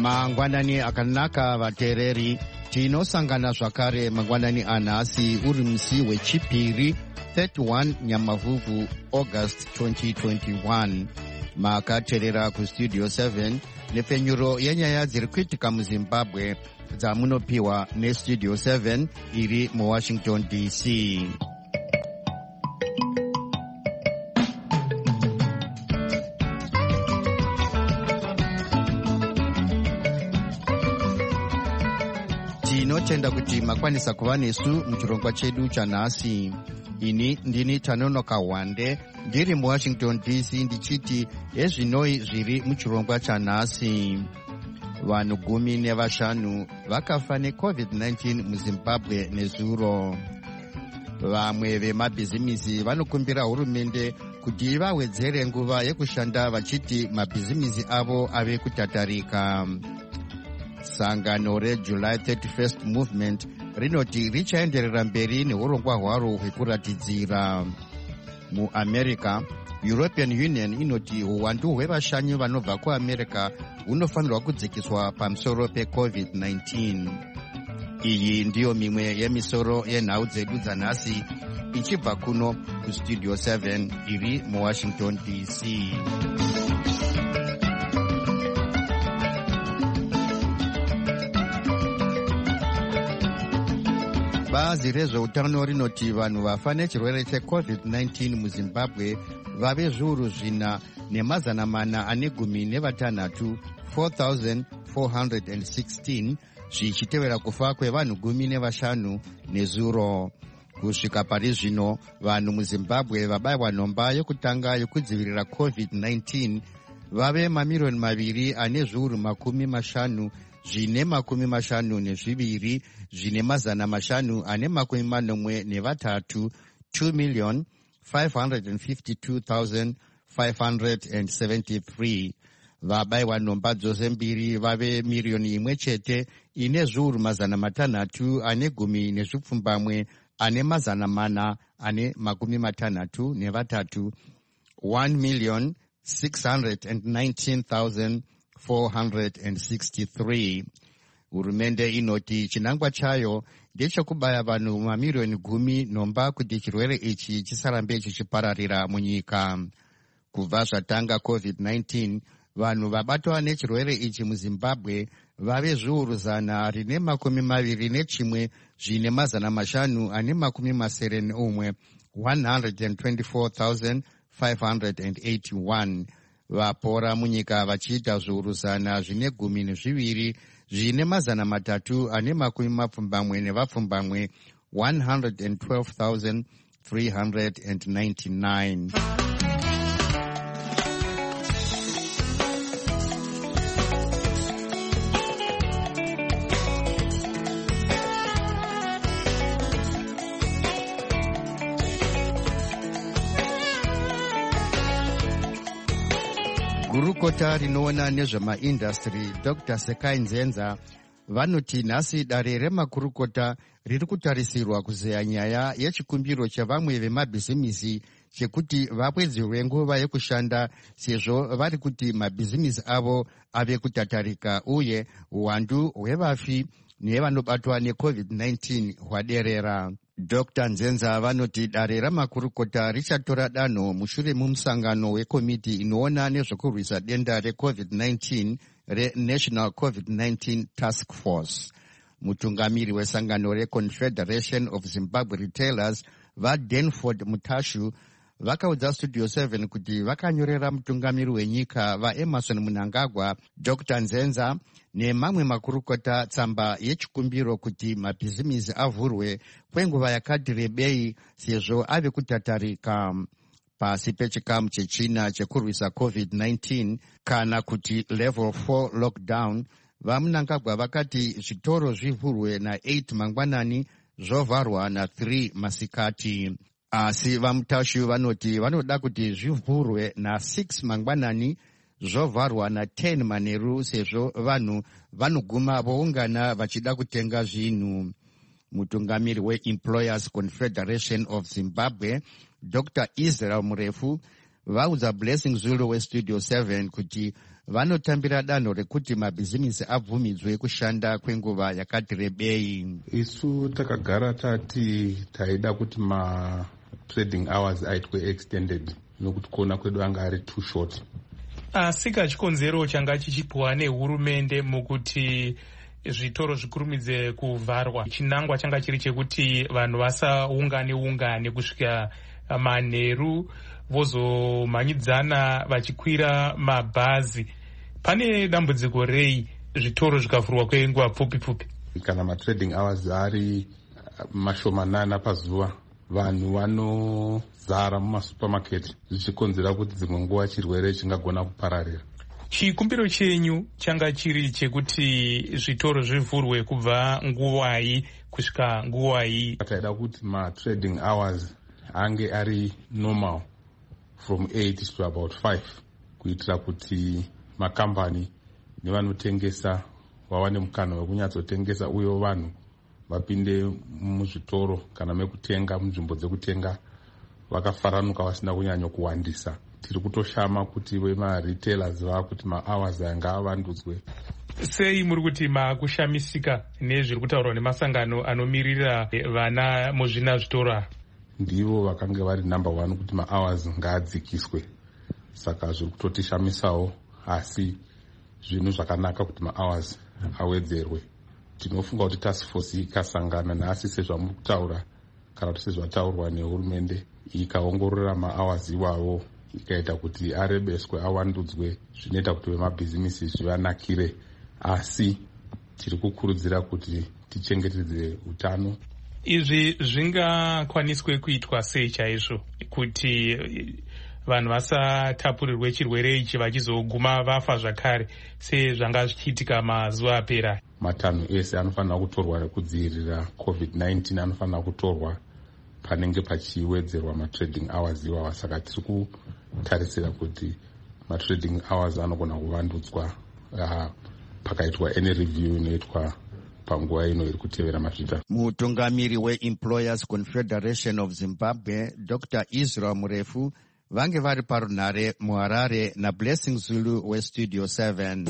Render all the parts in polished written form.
mangwanani akanaka vateereri, tinosangana zvakare mangwanani anhasi uri musi wechipiri 31 Nyamavhuvhu August 2021. makateerera kustudio 7 nepfenyuro yenyaya dziri kuitika muzimbabwe dzamunopiwa nestudio 7 iri muwashington DC. tinotenda kuti makwanisa kuva nesu muchirongwa chedu chanhasi. ini ndini Tanonoka Wande ndiri muwashington DC ndichiti ezvinoi zviri muchirongwa chanhasi. vanhu 15 vakafa neCovid-19 muzimbabwe nezuro. vamwe vemabhizimisi vanokumbira hurumende kuti ivawedzere nguva yekushanda vachiti mabhizimisi avo ave kutatarika. sangano reJuly 31st Movement rinoti richaenderera mberi neurongwa hwaro hwekuratidzira. muamerica, European Union inoti uwandu hwevashanyi vanobva kuamerica hunofanirwa kudzikiswa pamusoro peCovid-19. iyi ndiyo mimwe yemisoro yenhau dzedu dzanhasi ichibva kuno kustudio 7 iri muwashington DC. bazi rezveutano rinoti vanhu vafa nechirwere cheCovid-19 muzimbabwe vave zviuru 4,416 4,416 zvichitevera kufa kwevanhu 15 nezuro. kusvika pari zvino vanhu muzimbabwe vabayirwa nhomba yokutanga yokudzivirira COVID-19 vave mamirioni 2 ane zviuru 50 zvine 52 zvine 500 ane 43 2,552,573. vabayirwa nhomba dzose mbiri vave miriyoni 1 chete ine zviuru 600 ane 10 ane 400 ane 63 1,619,463. hurumende inoti chinangwa chayo ndechekubaya vanhu mamiriyoni 10 nhomba kuti chirwere ichi chisarambe chichipararira munyika. kubva zvatanga COVID-19 vanhu vabatwa nechirwere ichi muzimbabwe vave zviuru 121 zvine 500 ane 71 124,581. vapora munyika vachiita zviuru 100 zvine 12 zvine 300 ane 70 112,399. gurukota rinoona nezvemaindastri Dr. Sekai Nzenza vanoti nhasi dare remakurukota riri kutarisirwa kuzeya nyaya yechikumbiro chavamwe vemabhizimisi chekuti vapwedzerwe nguva yekushanda sezvo vari kuti mabhizimisi avo ave kutatarika uye uwandu hwevafi nevanobatwa neCovid-19 hwaderera. Dr. Nzenza vanoti dare ramakurukota richatora danho mushure mumusangano wekomiti inoona nezvekurwisa denda reCovid-19 reNational COVID-19 Task Force. mutungamiri wesangano reConfederation of Zimbabwe Retailers vaDanford Mutashu vakaudza Studio 7 kuti vakanyorera mutungamiri wenyika vaEmerson Mnangagwa, Dr. Nzenza nemamwe makurukota tsamba yechikumbiro kuti mabhizimisi avhurwe kwenguva yakati rebei sezvo ave kutatarika. pasi pechikamu chechina chekurwisa COVID-19 kana kuti level 4 lockdown, vaMnangagwa vakati zvitoro zvivhurwe na8 mangwanani zvovharwa na3 masikati. asi vaMutashu vanoti vanoda kuti zvivhurwe na6 mangwanani zvovharwa na10 manheru sezvo vanhu vanoguma voungana vachida kutenga zvinhu. mutungamiri weEmployers Confederation of Zimbabwe Dr. Israel Murefu vaudza Blessing Zulu weStudio 7 kuti vanotambira danho rekuti mabhizimisi abvumidzwe kushanda kwenguva yakati rebei. Isu takagara tati taida kuti trading hours aitwe extended nokuti kuona kwedu anga ari too short. Asi kachikonzero changa chichipiwa nehurumende mukuti zvitoro zvikurumidze kuvharwa, chinangwa changa chiri chekuti vanhu vasaungane kusvika manheru vozomhanyidzana vachikwira mabhazi. Pane dambudziko rei zvitoro zvikavhurwa kwenguva pfupi? Kana matrading hours ari mashomanana pazuva, vanhu vanozara mumasupermarket zvichikonzera kuti dzimwe nguva chirwere chingagona kupararira. Chikumbiro chenyu changa chiri chekuti zvitoro zvivhurwe kubva nguvayi kusvika nguvayi? Taida kuti matrading hours ange ari normal from 8 to about 5 kuitira kuti makambani nevanotengesa vawane mukana wekunyatsotengesa uye vanhu vapinde muzvitoro kana mekutenga munzvimbo dzekutenga vakafaranuka vasina kunyanya kuwandisa. Tiri kutoshama kuti vemaretailers vakuti mahours anga avandudzwe. Sei muri kuti makushamisika nezviri kutaurwa nemasangano anomirira vana muzvina zvitoro? Ndivo vakanga vari number 1 kuti mahours ngaadzikiswe, saka zviri kutotishamisawo, asi zvinhu zvakanaka kuti mahours awedzerwe. Tinofunga kuti task force ikasangana nasi sezvamuri kutaura kana kuti sezvataurwa nehurumende ikaongorora mahours iwawo ikaita kuti arebeswe awandudzwe, zvinoita kuti vemabhizimisi zvivanakire, asi tiri kukurudzira kuti tichengetedze utano. Izvi zvingakwaniswe kuitwa sei chaizvo kuti vanhu vasatapurirwe chirwere ichi vachizoguma vafa zvakare sezvanga zvichiitika mazuva apera? Matanho ese anofanira kutorwa nekudzivirira COVID-19 anofanira kutorwa panenge pachiwedzerwa matrading hours iwawa. Saka tiri kutarisira kuti matrading hours anogona kuvandudzwa pakaitwa any review inoitwa panguva ino iri kutevera mazvita. Mutungamiri weEmployers Confederation of Zimbabwe Dr. Israel Murefu vange vari parunhare muHarare naBlessing Zulu weStudio 7.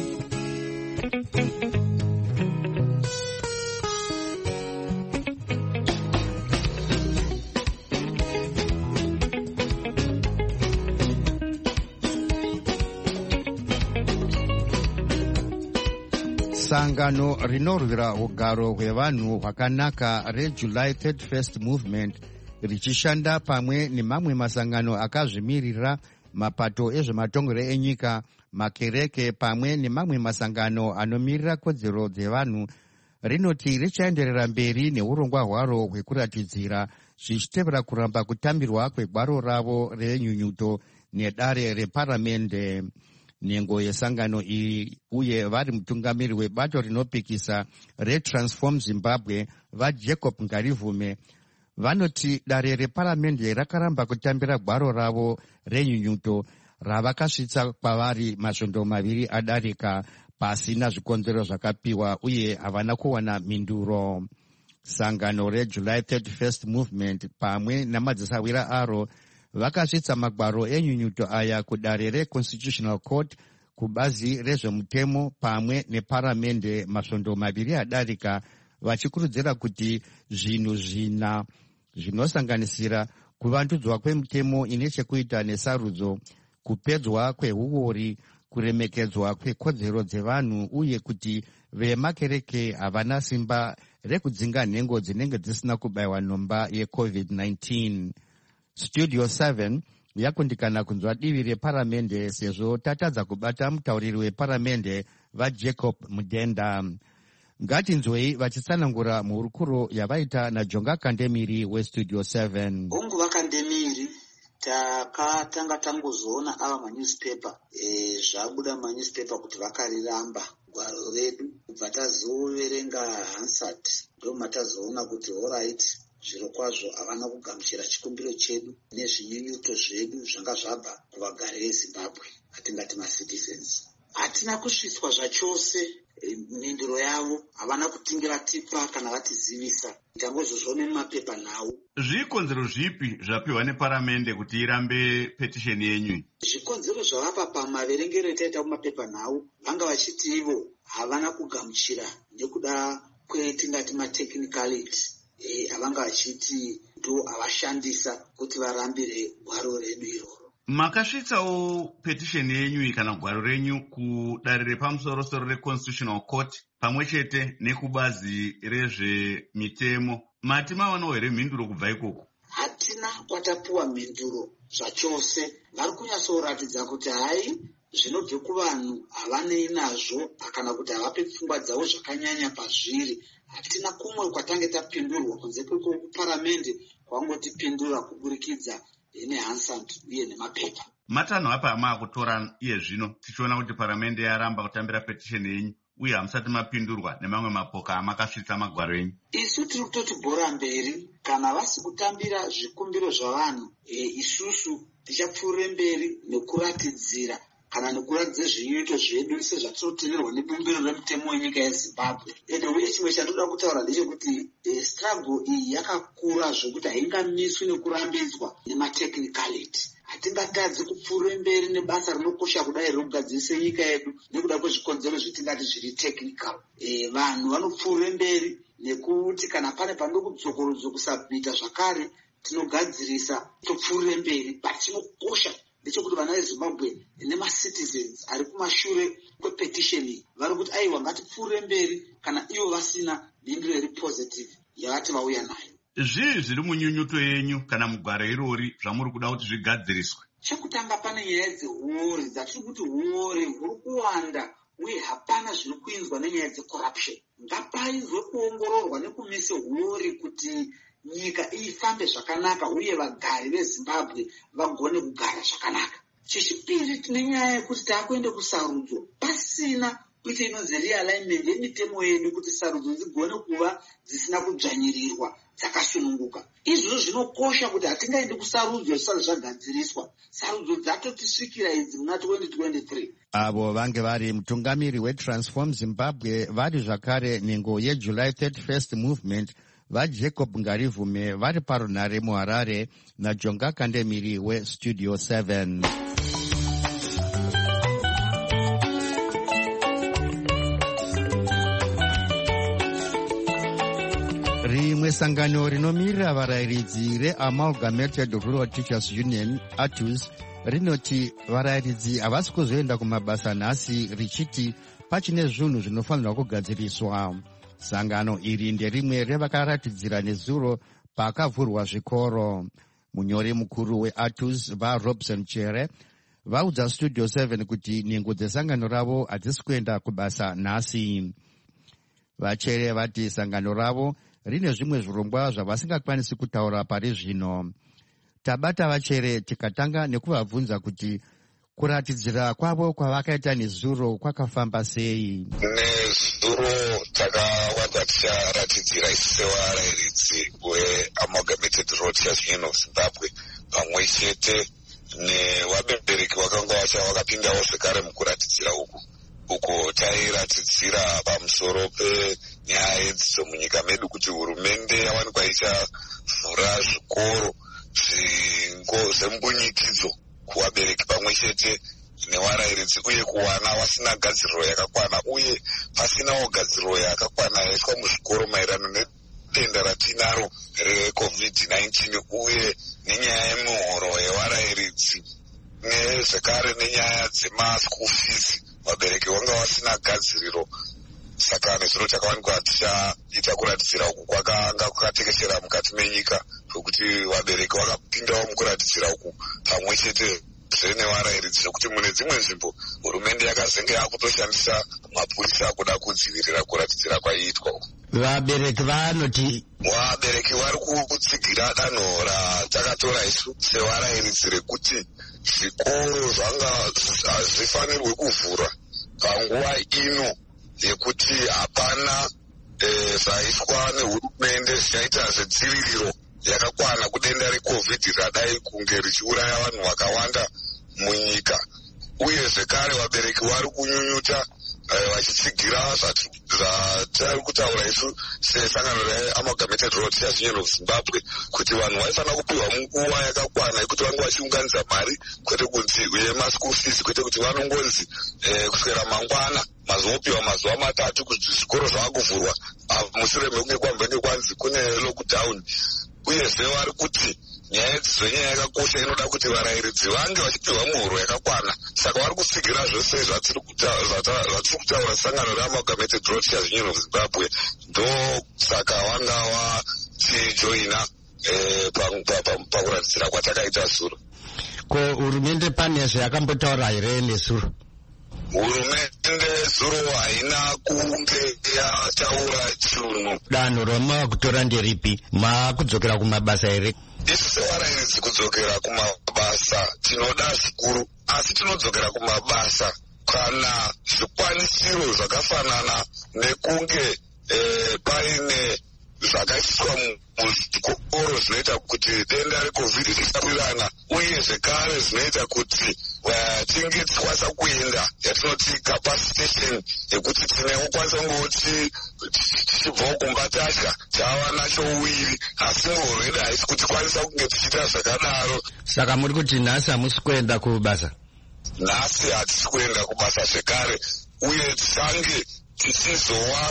Sangano rinorwira ugaro hwevanhu hwakanaka reJuly 31st Movement richishanda pamwe nemamwe masangano akazvimirira, mapato ezvematongero enyika, makereke pamwe nemamwe masangano anomirira kodzero dzevanhu, rinoti richaenderera mberi neurongwa hwaro hwekuratidzira zvichitevera kuramba kutambirwa kwegwaro ravo renyunyuto nedare reparamende. Nhengo yesangano iri uye vari mutungamiri webato rinopikisa reTransform Zimbabwe vaJacob Ngarivume vanoti dare reparamende rakaramba kutambira gwaro ravo renyunyuto ravakasvitsa kwavari masvondo maviri adarika pasina zvikonzero zvakapiwa uye havana kuwana mhinduro. Sangano reJuly 31st Movement pamwe namadzisawira aro vakasvitsa magwaro enyunyuto aya kudare reConstitutional Court, kubazi rezvemutemo pamwe neparamende masvondo maviri adarika, vachikurudzira kuti zvinhu zvina zvinosanganisira kuvandudzwa kwemutemo ine chekuita nesarudzo, kupedzwa kwehuori, kuremekedzwa kwekodzero dzevanhu uye kuti vemakereke havana simba rekudzinga nhengo dzinenge dzisina kubayiwa nhomba yeCovid-19. Studio 7 yakundikana kunzwa divi reparamende sezvo tatadza kubata mutauriri weparamende vaJacob Mudenda. Ngatinzwei vachitsanangura mhurukuro yavaita naJonga Kandemiri weStudio 7. Gonguva Kandemiri, takatanga tangozoona ava manewspaper zvabuda manewspaper kuti vakariramba gwaro redu, kubva tazoverenga Hansard ndoma tazoona kuti alright, zviro kwazvo havana kugamuchira chikumbiro chedu nezvinyunyuto zvedu zvanga zvabva kuvagari veZimbabwe, atingati macitizens. Hatina kusvitswa zvachose mhinduro yavo havana kutinge vatipa kana vatizivisa. Tangozozvione mumapepa nhau. Zvikonzero zvipi zvapiwa neparamende kuti irambe petisheni yenyu? Zvikonzero zvavapa pamaverengero etaita mumapepa nhau vanga vachiti ivo havana kugamuchira nekuda kwetingati matechnicality. Havanga vachiti ndo avashandisa kuti varambire gwaro redu iroro. Makasvitsawo petisheni yenyu kana gwaro renyu kudare repamusoro-soro reConstitutional Court pamwe chete nekubazi rezvemitemo. Mati mawanawo here mhinduro kubva ikoko? Hatina kwatapiwa mhinduro zvachose. Vari kunyatsoratidza kuti hai zvinobve kuvanhu havanei nazvo kana kuti havape pfungwa dzavo zvakanyanya pazviri. Hatina kumwe kwatange tapindurwa kunze kwekuparamende kwangotipindura kuburikidza neHansard uye nemapepa. Matanho apa amakutora iye zvino tichiona kuti paramende yaramba kutambira petisheni yenyu uye hamusati mapindurwa nemamwe mapoka amakasvitsa magwaro enyu. Isu tiri kutoti bhora mberi kana vasi kutambira zvikumbiro zvavanhu, isusu tichapfuurire mberi nekuratidzira kana nekuratidza zviito zvedu sezvatinotenderwa nebumbiro remutemo wenyika yeZimbabwe. Uye chimwe chandinoda kutaura ndechekuti struggle iyi yakakura zvokuti haingamiswi nekurambidzwa nematechnicality. Hatingatadzi kupfuurire mberi nebasa rinokosha kudai rinogadzirisa nyika yedu nekuda kwezvikonzero zvetingati zviri technical. Vanhu vanopfuurire mberi nekuti kana pane panoda kudzokorodzwa kusabhita zvakare tinogadzirisa topfuurire mberi. But chinokosha ndechekuti vana veZimbabwe nemacitizens ari kumashure kwepetisheni vari kuti aiwa ngatipfuurire mberi kana ivo vasina mhinduro iri positive yavati vauya nayo. Zvii zviri munyunyuto yenyu kana mugwaro irori zvamuri kuda kuti zvigadziriswe? Chekutanga pane nyaya dzehori dzatiri kuti hori huri kuwanda uye hapana zviri kuinzwa nenyaya dzecorruption. Ngapainzwe kuongororwa nekumise hori kuti nyika ifambe zvakanaka uye vagari veZimbabwe vagone kugara zvakanaka. Chechipiri tine nyaya yekuti taakuenda kusarudzo pasina kuita inonzi realignment yemitemo yedu kuti sarudzo dzigone kuva dzisina kudzvanyirirwa dzakasununguka. Izvozvo zvinokosha kuti hatingaendi kusarudzo zvisati zvagadziriswa. Sarudzo dzatotisvikira idzi muna 2023. Avo vange vari mutungamiri weTransform Zimbabwe vari zvakare nhengo yeJuly 31st Movement vaJacob Ngarivume vari parunhare muHarare naJonga Kandemiri weStudio 7. Rimwe sangano rinomirira varayiridzi reAmalgamated Rural Teachers Union ATUS rinoti varayiridzi havasi kuzoenda kumabasa nhasi richiti pachine zvinhu zvinofanirwa kugadziriswa. Sangano iri nderimwe revakaratidzira nezuro pakavhurwa zvikoro. Munyori mukuru weATUS vaRobson Chere vaudza Studio 7 kuti nhengo dzesangano ravo hadzisi kuenda kubasa nhasi. Vachere vati sangano ravo rine zvimwe zvirongwa zvavasingakwanisi kutaura pari zvino. Tabata Vachere tikatanga nekuvabvunza kuti kuratidzira kwavo kwavakaita nezuro kwakafamba sei. Nezuro takawanda ticharatidzira isu sevarayiridzi weAmalgamated Rural Teachers Union of Zimbabwe pamwe chete nevabereki vakanga vakapindawo zvekare mukuratidzira uko tairatidzira pamusoro penyaya yedzidzo munyika medu kuti hurumende yawanikwa ichavhura zvikoro zvembunyikidzo kuvabereki pamwe chete nevarayiridzi uye kuwana vasina gadziriro yakakwana uye pasinawo gadziriro yakakwana yaiswa muzvikoro maererano nedenda ratinaro reCovid-19 uye nenyaya yemuhoro yevarayiridzi nezvekare nenyaya dzemaschool fees vabereki vanga vasina gadziriro. Saka nezviro takawanikwa tichaita kuratidzira uku kwakanga kwakatekeshera mukati menyika zvokuti vabereki vakapindawo mukuratidzira uku pamwe chete zvenevarayiridzi zvokuti mune dzimwe nzvimbo hurumende yakazenge yakutoshandisa mapurisa kuda kudzivirira kuratidzira kwaiitwa uku. Vabereki vanoti vabereki vari kutsigira danho ratakatora isu sevarayiridzi rekuti zvikoro zvanga hazvifanirwe kuvhura panguva ino yekuti hapana zvaiswa nehurumende zvichaita zvedziviriro yakakwana kudenda reCovid radai kunge richiuraya vanhu vakawanda munyika. Uye zvekare vabereki vari kunyunyuta vachitsigira zvatari kutaura isu sesangano reamalgamated road teachers union of Zimbabwe kuti vanhu vaifanira kupiwa nguva yakakwana yekuti vange vachiunganidza mari kwete kunzi yemaschool fees kwete kuti vanongonzi kuswera mangwana mazopiwa mazuva 3 kuti zvikoro zvavakuvhurwa mushure mekunge kwambenge kwanzi kune lockdown. Uyezve vari kuti nyaya yedzidzo nyaya yakakosha inoda kuti varayiridzi vange vachipiwa muhuro yakakwana. Saka vari kutsigira zvose zvatiri kutaura sangano reamalgamated road teachers union of Zimbabwe ndo saka vanga vachijoina pakuratidzira kwatakaita zuro. Ko hurumende pane zvayakambotaura here nesuro? Hurumende zuro haina kunge yataura chinhu. Danho roma kutora nderipi? Makudzokera kumabasa here? Isu sevarayiridzi kudzokera kumabasa tinoda zvikuru, asi tinodzokera kumabasa kana zvikwanisiro zvakafanana nekunge paine zvakaiswa muzvikoro zvinoita kuti denda reCovid risakwirana, uye zvekare zvinoita kuti tinge tikwanisa kuenda yatinoti capacitation yekuti tinokwanisa kungoti tichibvawo kumba tatya tava nacho uwiri, asi muhurumende haisi kuti kwanisa kunge tichiita zvakadaro. Saka muri kuti nhasi hamusi kuenda kubasa? Nhasi hatisi kuenda kubasa zvekare, uye tichange tichizova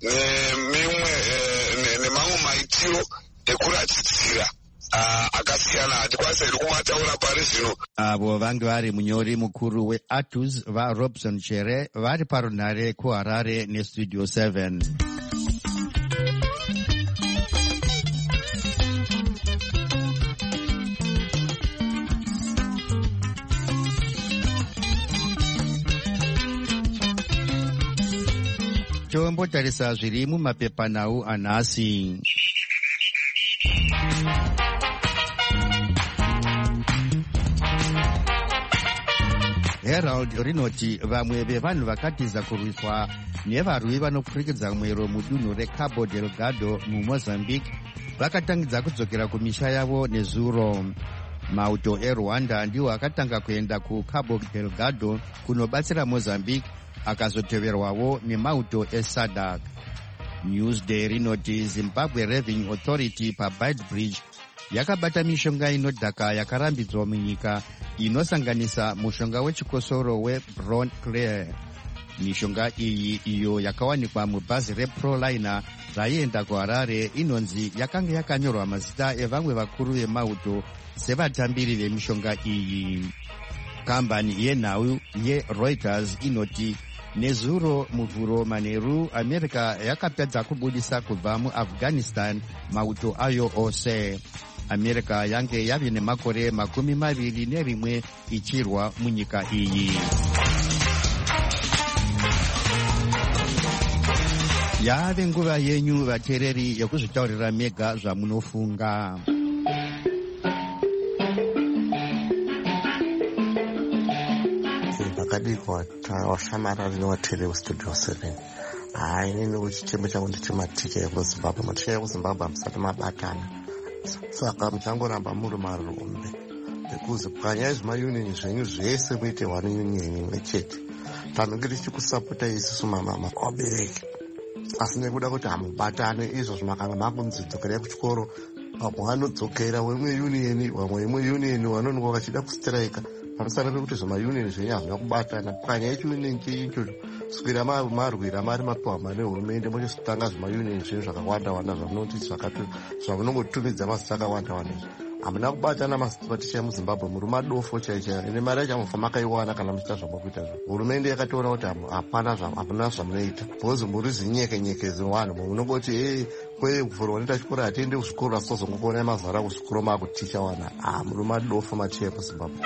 nemamwe maitiro ekuratidzira akasiyana. Hatikwanisa iri kumataura pari zvino. Avo vange vari munyori mukuru weATUS vaRobson Chere vari parunhare kuHarare neStudio 7. Tombotarisa zviri mumapepanhau anhasi. Herald rinoti vamwe vevanhu vakatiza kurwiswa nevarwi vanokurikidza mwero mudunhu reCabo Delgado muMozambique vakatangidza kudzokera kumisha yavo nezuro. Mauto eRwanda ndiwo akatanga kuenda kuCabo Delgado kunobatsira Mozambique, akazoteverwawo nemauto eSADC. Newsday rinoti Zimbabwe Revenue Authority paBeitbridge yakabata mishonga inodhaka yakarambidzwa munyika inosanganisa mushonga wechikosoro weBron Clear. Mishonga iyi iyo yakawanikwa mubhazi reProliner raienda kuHarare inonzi yakanga yakanyorwa mazita evamwe vakuru vemauto sevatambiri vemishonga iyi. Kambani yenhau yeReuters inoti nezuro muvhuro manheru America yakapedza kubudisa kubva muAfghanistan mauto ayo ose. America yange yave nemakore 21 ichirwa munyika iyi. Yave nguva yenyu vateereri yekuzvitaurira mega zvamunofunga. Vakadikwa washamarari nevateereri veStudio 7. Inini kuchitemo changu ndechematicha ekuZimbabwe. Maticha ekuZimbabwe hamusati mabatana, saka muchangoramba muri marombe ekuzi panyaya zvemayunioni zvenyu zvese muite one union imwe chete. Tanenge tichikusapota isusu vabereki, asi nekuda kuti hamubatane izvozvo makanga makunzi dzokerai kuchikoro, vamwe vanodzokera wemwe union vamwe imwe union vanonga vachida kustrika. Panosanira kuti zvemayunioni zvenyu hazvina kubatana. Panyaya yechiunioni cheicho swira marwira mari mapiwa mari nehurumende mochizotanga zvemayunioni zvenyu zvakawanda-wanda zvamunoti zvamunongotumidza mazita akawanda-wanda. Hamuna kubatana maticha emuZimbabwe, muri madofo chaichaya. Ine mari yacho hamufa makaiwana kana muchita zvamukuita zvo. Hurumende yakatoona kuti hamuna zvamunoita, bhozi muri zinyeke-nyeke zevanhu. Munongoti kwekuvhurwa noita chikoro hatiende kuzvikoro asi tozongokuona mazara kuzvikoro makuticha wana. Muri madofo maticha emuZimbabwe.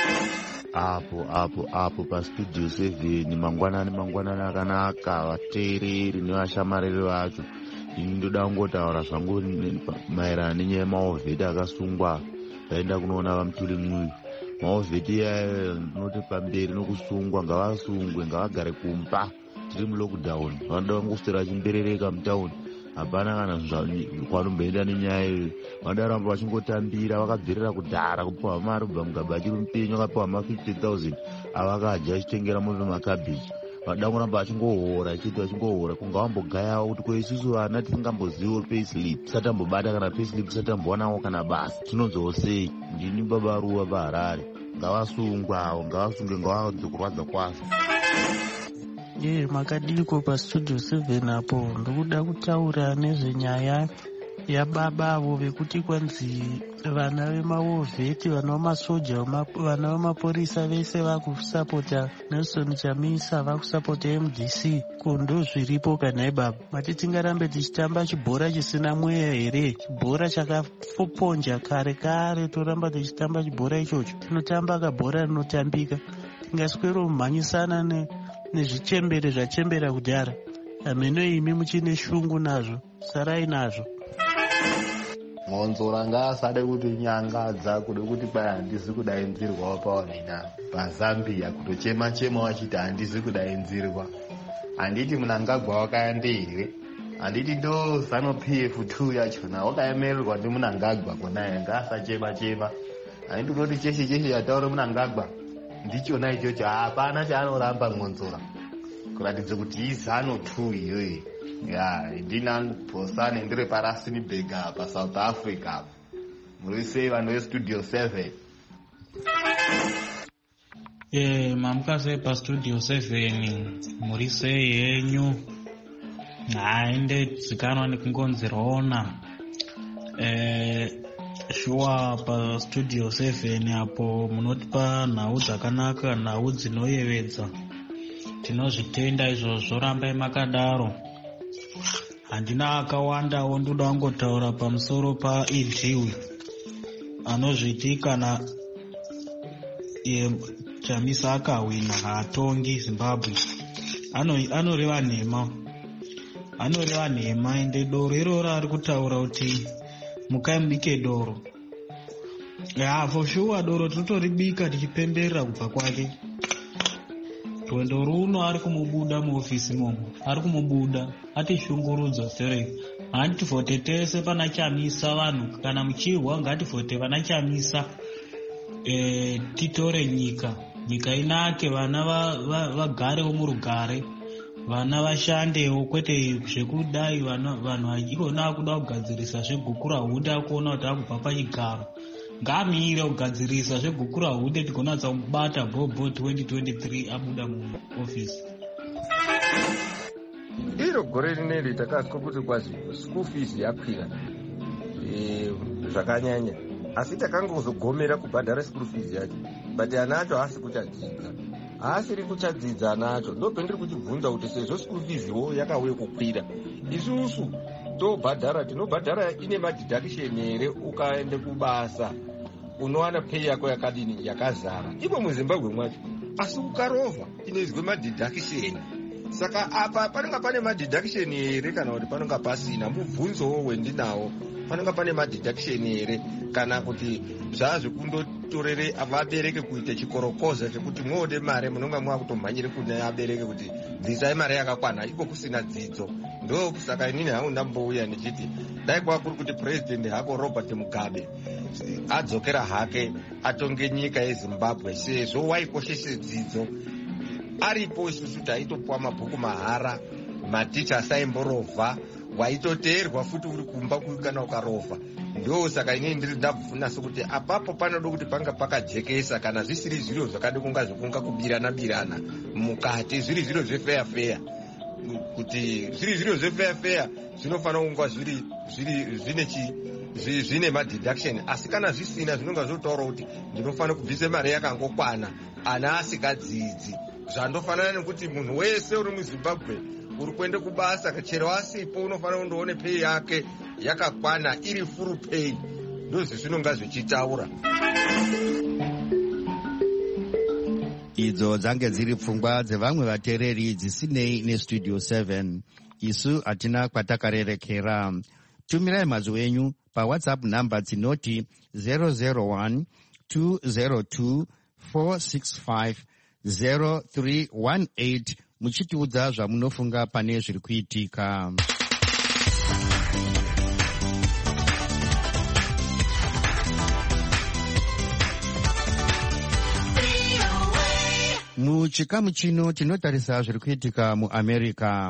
apo paStudio 7 mangwanani akanaka, vateereri nevashamariri vacho. Ini ndoda kungotaura zvangu maererano nenyaya yemaovheti akasungwa vaenda kunoona vamutuli mwivi. Maovheti iyayo noti pamberi nokusungwa ngavasungwe, ngavagare kumba. Tiri mulockdown, vanoda kungoswera vachimberereka mutauni. Hapana kana kwanomboenda nenyaya iyoyo. Vanoda ramba vachingotambira, vakabvirira kudhara kupiwa mari kubva mugaba achiri mupenyu, akapiwa ma50,000 avakaja achitengera munhu makabheji. vada kuramba achingohora achingohora kunga wambogayawo kuti kweisusu vana tisingamboziviwo payslip tisati tambobata kana payslip tisati tambowanawo kana basa tinonzosei. Ndini baba Ruwa paHarare. Ngavasungwawo ngavawadze kurwadza kwazo. Makadiko pastudio 7 apo ndokuda kutaura nezvenyaya yababa avo vekuti kwanzi vana vemawovheti vana vamasoja vana vamapurisa vese vakusapota Nelson Chamisa vakusapota MDC kondo zviripo kana ibaba mati tingarambe tichitamba chibhora chisina mweya here? Chibhora chakaponja kare toramba tichitamba chibhora ichocho. Tinotamba kabhora rinotambika, tingaswero mumhanyisana nezvichembere zvachembera kudhara. Hameno imi muchine shungu nazvo, sarai nazvo. Ngonzora ngaasade kuti nyangadza kude kuti kwai handisi kudainzirwawo paonina paZambia kutochema wachiti handisi kudainzirwa. Handiti Mnangagwa wakaende here? Handiti ndo ZANU-PF 2 yachona wakaemererwa ndi Mnangagwa kona ngaasachema. Handiti kuti cheshe yataura Mnangagwa ndichona ichocho. Hapana chaanoramba Ngonzora kuratidza kuti iZANU 2 iyoyi. Ndina Bosani ndiri paRustenburg pa South Africa. Murise vanhu vestudio 7. Mamukase pastudio 7 murise yenyu. Hainde dzikanwa nekungonzerona. Shuwa pastudio 7 apo munotipa nhau dzakanaka, nhau dzinoyevedza. Tinozvitenda izvozvo, rambai makadaro. Handina akawandawo, ndoda kungotaura pamusoro paIdliwi anozviti kana Chamisa akawina haatongi Zimbabwe. Anoreva nhema ende doro iroro ari kutaura kuti mukamubike doro. For sure doro tinotoribika tichipemberera kubva kwake. Rwendo runo ari kumubuda muofisi momo, ari kumubuda atishungurudza sere. Hatifote tese pana Chamisa vanhu, kana muchirwa ngatifote pana Chamisa. Titore nyika inake, vana vagarewo murugare, vana vashandewo, kwete zvekudai vanhu ikona akuda kugadzirisa zvegukura hunde akuona kuti akubva pachigaro. Ngamire kugadzirisa zvegukura hunde tigonatsa kubata Bobo 2023 abuda muofisi. Iro gore rineri takazwa kuti kwazi school fees yakwira zvakanyanya, asi takangozogomera kubhadhara school fees yacho, but ana acho haasiri kuchadzidza ana acho. Ndopendiri kuchibvunza kuti sezvo school fees wo yakauye kukwira, isusu tinobhadhara ine madeduction here? Ukaende kubasa unowana pay yako yakadini, yakazara ipo muZimbabwe mwacho, asi ukarova inoizwe madeduction. Saka apa panonga pane madeduction here kana kuti panonga pasina? Mubvunzowo wendinawo, panonga pane madeduction here kana kuti zvazvekundotorere vabereke kuita chikorokoza chekuti mwode mare munonga mwakutomhanyire kune abereke kuti bvisai mare yakakwana, iko kusina dzidzo. Ndo saka inini hangu ndambouya ndichiti dai kwakuri kuti president hako Robert Mugabe adzokera hake atonge nyika yeZimbabwe, sezvo waikoshese dzidzo. Aripo isusu taitopuwa mabhuku mahara, maticha asaimborovha, waitoteerwa futi uri kumba kana ukarovha. Ndo saka inini ndiri ndabvuna sokuti apapo panoda kuti panga pakajekesa, kana zvisiri zviro zvakade kunga zvokunga kubirana mukati, zviri zviro zvefair. Kuti zviri zviro zvefair zvinofanira kunga zvine madeduction, asi kana zvisina zvinonga zvotaura kuti ndinofanira kubvisa mare yakangokwana ana asikadzidzi. Zvandofanana nekuti munhu wese uri muZimbabwe uri kuende kubasa, chero asipo unofanira kundoone pay yake yakakwana, iri full pay. Ndozvo zvinonga zvichitaura. Idzo dzange dziri pfungwa dzevamwe vateereri dzisinei nestudio 7. Isu hatina kwatakarerekera. Tumirai mazwi enyu paWhatsApp namba dzinoti 001 202 465 0318 muchitiudza zvamunofunga pane zviri kuitika. muchikamu chino tinotarisa zviri kuitika muamerica.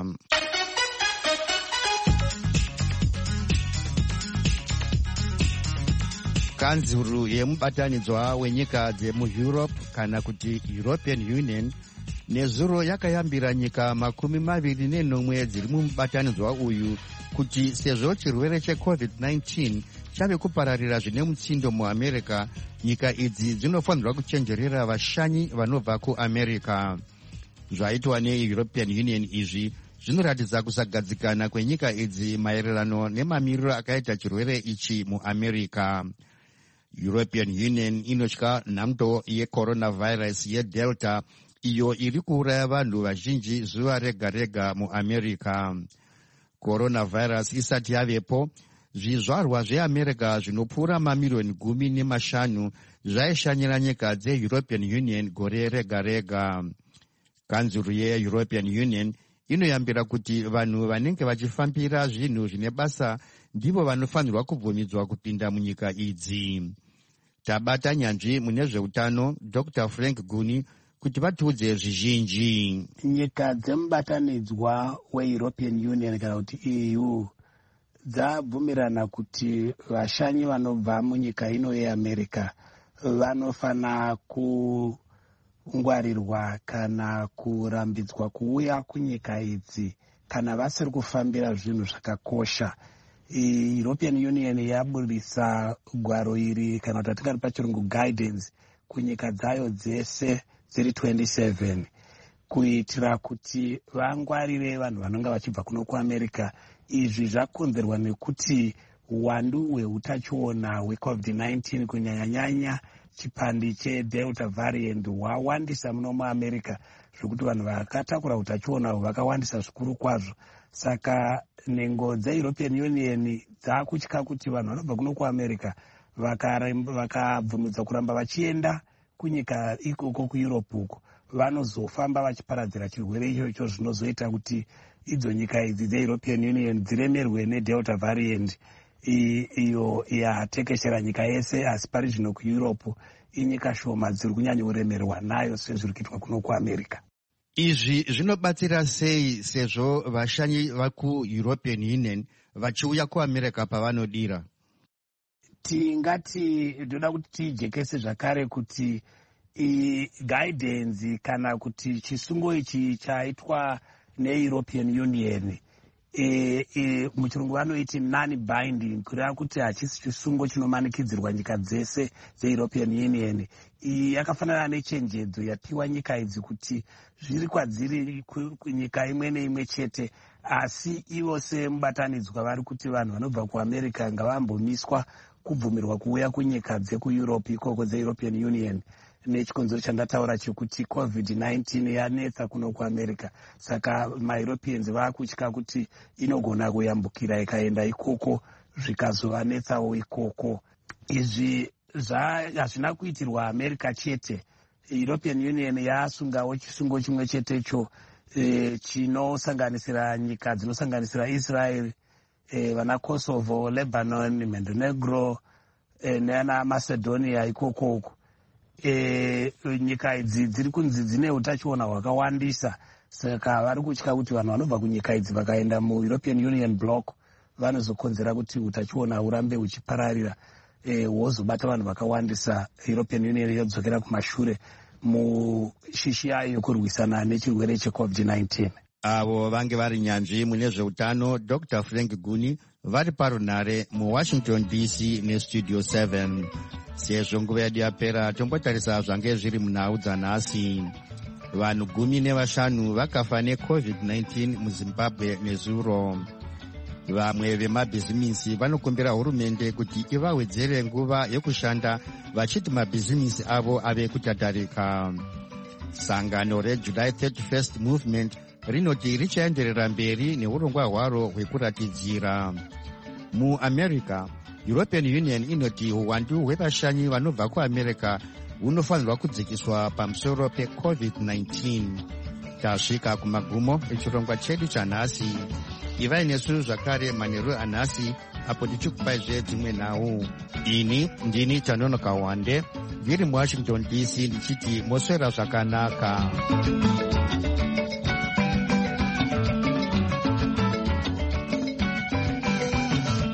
Kanzuru yemubatanidzwa wenyika dzemueurope kana kuti European Union nezuro yakayambira nyika 21 dziri mumubatanidzwa uyu kuti sezvo chirwere cheCovid-19 chave kupararira zvine mutsindo muamerica, nyika idzi dzinofanirwa kuchenjerera vashanyi vanobva kuamerica. Zvaitwa neEuropean Union izvi zvinoratidza kusagadzikana kwenyika idzi maererano nemamiriro akaita chirwere ichi muamerica. European Union inotya nhamo yecoronavirus yeDelta iyo iri kuuraya vanhu vazhinji zuva rega rega muamerica. Coronavirus isati yavepo, zvizvarwa zveamerica zvinopfuura mamiliyoni 15 zvaishanyira nyika dzeEuropean Union gore rega rega. Kanzuru yeEuropean Union inoyambira kuti vanhu vanenge vachifambira zvinhu zvine basa ndivo vanofanirwa kubvumidzwa kupinda munyika idzi. Tabata nyanzvi mune zveutano Dr. Frank Guni kuti vatiudze zvizhinji. Nyika dzemubatanidzwa weEuropean Union kana kuti EU dzabvumirana kuti vashanyi vanobva munyika ino yeAmerica vanofana kungwarirwa kana kurambidzwa kuuya kunyika idzi kana vasiri kufambira zvinhu zvakakosha. European Union yaburisa gwaro iri kana kuti atingati pachirungu guidance kunyika dzayo dzese dziri 27 kuitira kuti vangwarire vanhu vanonga vachibva kuno kuAmerica. Izvi zvakonzerwa nekuti uwandu hweutachiona hweCovid-19 kunyanyanyanya chipandi cheDelta variant hwawandisa muno muAmerica zvokuti vanhu vakatakura utachiona vakawandisa zvikuru kwazvo. Saka nhengo dzeEuropean Union dzakutya kuti vanhu vanobva kuno kuAmerica vakabvumidzwa kuramba vachienda kunyika ikoko kuEurope uko vanozofamba vachiparadzira chirwere ichocho, zvinozoita kuti idzo nyika idzi dzeEuropean Union dziremerwe neDelta variant iyo yatekeshera nyika yese, asi pari zvino kuEurope inyika shoma dziri kunyanya kuremerwa nayo sezviri kuitwa kuno kuAmerica. Izvi zvinobatsira sei sezvo vashanyi vakuEuropean Union vachiuya kuAmerica pavanodira? Tingati ndoda kuti tijekese zvakare kuti guidance kana kuti chisungo ichi chaitwa neEuropean Union muchirungu vanoiti non-binding, kureva kuti hachisi chisungo chinomanikidzirwa nyika dzese dzeEuropean Union. Yakafanana nechenjedzo yapiwa nyika idzi kuti zviri kwadziri nyika imwe neimwe chete, asi ivo semubatanidzwa vari kuti vanhu vanobva kuAmerica ngavambomiswa kubvumirwa kuuya kunyika dzekuEurope ikoko dzeEuropean Union nechikonzero chandataura chekuti COVID-19 yanetsa kuno kuAmerica. Saka maEuropeans vaakutya kuti inogona kuyambukira ikaenda ikoko zvikazovanetsawo ikoko. Izvi hazvina kuitirwa America chete. European Union yasungawo chisungo chimwe chetecho chinosanganisira nyika dzinosanganisira Israel, vana Kosovo, Lebanon, Montenegro nana Macedonia ikoko. Nyika idzi dziri kunzi dzine utachiona hwakawandisa, saka vari kutya kuti vanhu vanobva kunyika idzi vakaenda muEuropean Union block vanozokonzera kuti utachiona hurambe huchipararira hwozobata vanhu vakawandisa. European Union yodzokera kumashure mushishi yayo yokurwisana nechirwere cheCovid-19. Avo vange vari nyanzvi mune zveutano Dr. Frank Guni vari parunhare muWashington DC nestudio 7. Sezvo nguva yedu yapera tombotarisa zvange zviri munhau dzanhasi. Vanhu 15 vakafa neCovid-19 muZimbabwe nezuro. Vamwe vemabhizimisi vanokumbira hurumende kuti ivawedzere nguva yokushanda vachiti mabhizimisi avo ave kutatarika. Sangano reJuly 31st Movement rinoti richaenderera mberi neurongwa hwaro hwekuratidzira. MuAmerica, European Union inoti uwandu hwevashanyi vanobva kuAmerica hunofanirwa kudzikiswa pamusoro peCovid-19. Tasvika kumagumo echirongwa chedu chanhasi. Ivai nesu zvakare manheru anhasi apo tichikupaizve dzimwe nhau. Ini ndini Tanonoka Wande. ndiri muwashington DC ndichiti moswera zvakanaka.